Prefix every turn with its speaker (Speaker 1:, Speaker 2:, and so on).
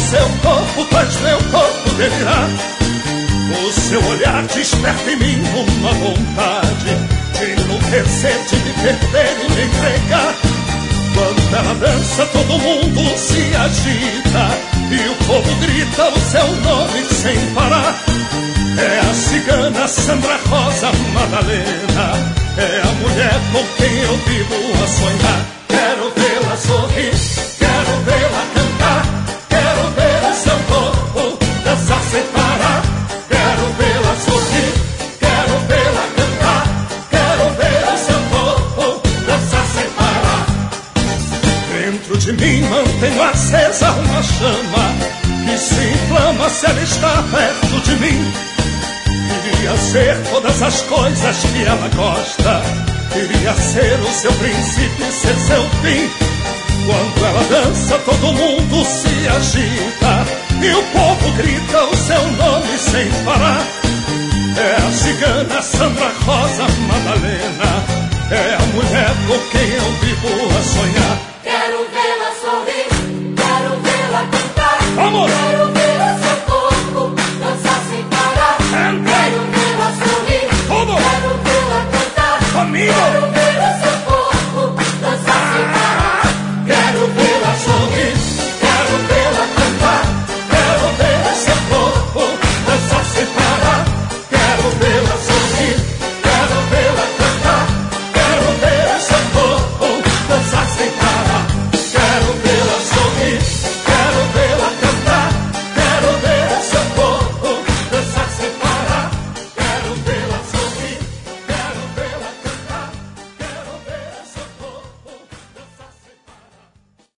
Speaker 1: seu corpo faz meu corpo delirar. O seu olhar desperta em mim uma vontade de enlouquecer, de me perder e me entregar. Quando ela dança todo mundo se agita e o povo grita o seu nome sem parar. É a cigana Sandra Rosa Madalena, é a mulher com quem eu vivo a sonhar. Quero vê-la sorrir, quero vê-la cantar, quero ver o seu corpo dançar sem parar. Quero vê-la sorrir, quero vê-la cantar, quero ver o seu corpo dançar sem parar. Dentro de mim mantenho acesa uma chama que se inflama se ela está perto de mim. Queria ser todas as coisas que ela gosta, queria ser o seu princípio e ser seu fim. Quando ela dança todo mundo se agita e o povo grita o seu nome sem parar. É a cigana Sandra Rosa Madalena, é a mulher com quem eu vivo a sonhar.